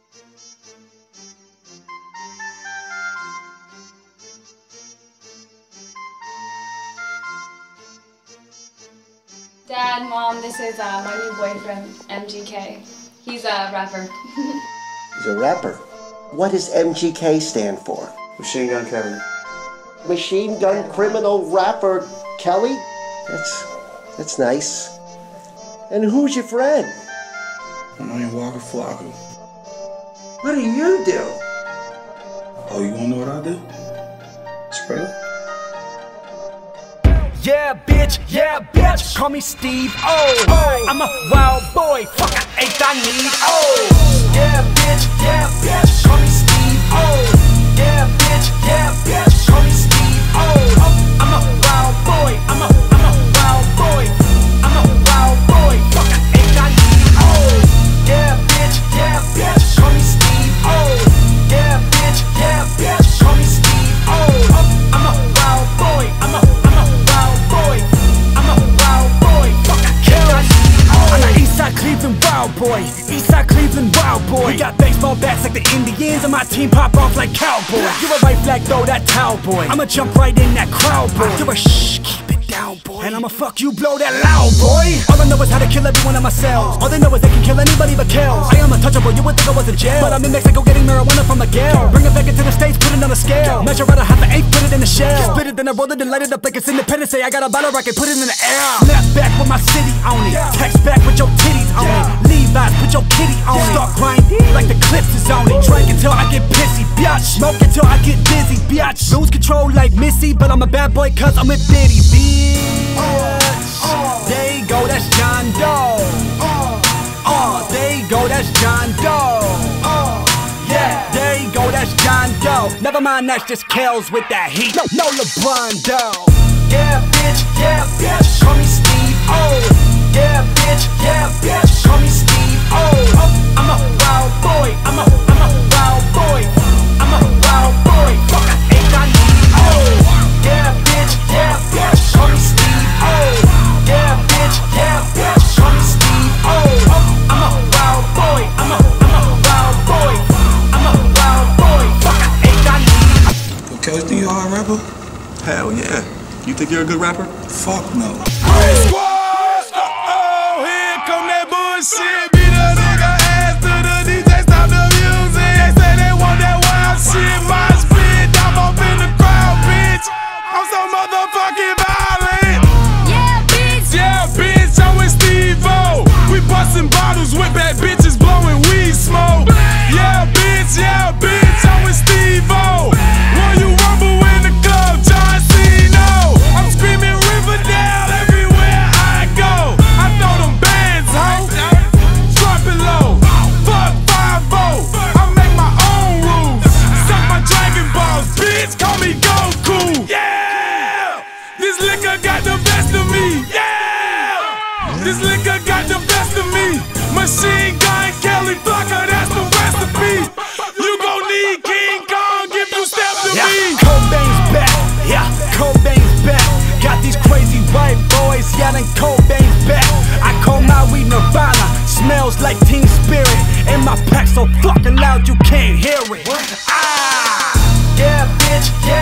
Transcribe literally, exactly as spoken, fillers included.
Dad, Mom, this is uh, my new boyfriend, M G K. He's a rapper. He's a rapper? What does M G K stand for? Machine Gun Kelly. Machine Gun Criminal Rapper Kelly? That's, that's nice. And who's your friend? My name Walker Flocka. What do you do? Oh, you wanna know what I do? Straight up. Yeah, bitch, yeah, bitch, call me Steve O. Oh, I'm a wild boy, fuck, I ain't I need oh. Yeah, bitch, yeah, bitch, call me Steve O. Yeah, bitch, yeah, bitch, call me Steve O. Oh, I'm a wild boy, I'm a, I'm a wild boy. I'm a wild boy, fuck, I ain't I need oh. Yeah, bitch, yeah, bitch, call me Steve O. Yeah, bitch, yeah, bitch, call me Steve O. Oh, I'm a wild boy, I'm a Cleveland wild boy, Eastside Cleveland wild boy. We got baseball bats like the Indians, and my team pop off like cowboys. You're a right flag, throw that towel boy. I'ma jump right in that crowd boy. You're a shh, keep it down boy. And I'ma fuck you, blow that loud boy. All I know is how to kill every one of my cells. All they know is they can kill anybody but kills. I am untouchable, you would think I was in jail, but I'm in Mexico getting marijuana from Miguel. Bring it back into the States, put it on a scale. Measure out a half an eighth, put it in a shell. Split it, then I roll it and light it up like it's Independence Day. I got a bottle rocket, put it in the air. Snap back with my city on it. Text back with your titties on it. Levi's, put your kitty on it. Start grinding like the clips is on it. Drink until I get pissy, biatch. Smoke until I get dizzy, biatch. Lose control like Missy, but I'm a bad boy cause I'm with Diddy, bitch. There you go, that's John Doe. Uh, there you go, that's John Doe. Yeah, there you go, that's John Doe. Never mind, that's just Kells with that heat. No, no LeBron Doe. Yeah, bitch, yeah, bitch, call me Steve O. Yeah, bitch, yeah, bitch, call me Steve O. Oh, I'm a wild boy, I'm a, I'm a wild boy. I'm a wild boy, fuck, I ain't I need oh. Yeah, bitch, yeah, bitch, call me Steve O. Yeah, bitch, yeah, bitch, call me Steve O. Oh, I'm a wild boy, I'm a, I'm a wild boy. I'm a wild boy, fuck, I ain't I need Yo, Kelly, think you're a hard rapper? Hell yeah. You think you're a good rapper? Fuck no. Shit, beat a nigga ass to the D J, stop the music. They say they want that wild shit, my spit, dive up in the crowd, bitch. I'm so motherfucking violent. Yeah, bitch. Yeah, bitch, I'm with Steve-O. We bustin' bottles with bad bitches, blowing weed smoke. Yeah, bitch, yeah, bitch, I'm with Steve-O. Will you rumble in the club, John Cena? I'm screaming Riverdale everywhere I go. I throw them bands, ho. Below. Fuck five oh. I make my own rules. Suck my Dragon Balls, bitch. Call me Goku. Yeah. This liquor got the best of me. Yeah. This liquor got the best of me. Machine Gun Kelly Flocka, that's the recipe. You gon' need King Kong if you step to yeah. me. Cobain's back. Yeah. Cobain's back. Got these crazy white boys yelling Cobain's back. I call my weed Nirvana. Smells like Teen Spirit. And my pack so fucking loud you can't hear it. Ah, yeah, bitch, yeah.